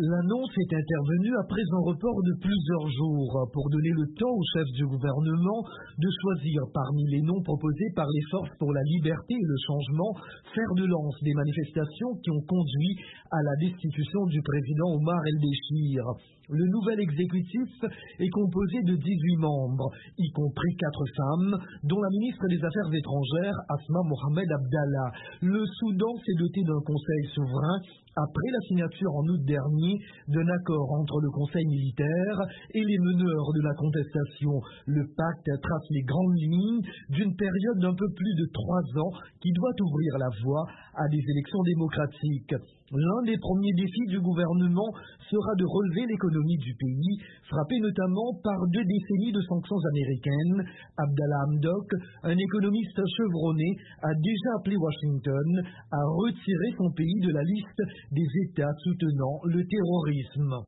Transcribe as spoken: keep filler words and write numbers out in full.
L'annonce est intervenue après un report de plusieurs jours pour donner le temps au chef du gouvernement de choisir parmi les noms proposés par les forces pour la liberté et le changement, fer de lance des manifestations qui ont conduit à la destitution du président Omar El-Béchir. Le nouvel exécutif est composé de dix-huit membres, y compris quatre femmes, dont la ministre des Affaires étrangères, Asma Mohamed Abdallah. Le Soudan s'est doté d'un conseil souverain après la signature en août dernier d'un accord entre le conseil militaire et les meneurs de la contestation. Le pacte trace les grandes lignes d'une période d'un peu plus de trois ans qui doit ouvrir la voie à des élections démocratiques. L'un des premiers défis du gouvernement sera de relever l'économie du pays, frappée notamment par deux décennies de sanctions américaines. Abdallah Hamdok, un économiste chevronné, a déjà appelé Washington à retirer son pays de la liste des États soutenant le terrorisme.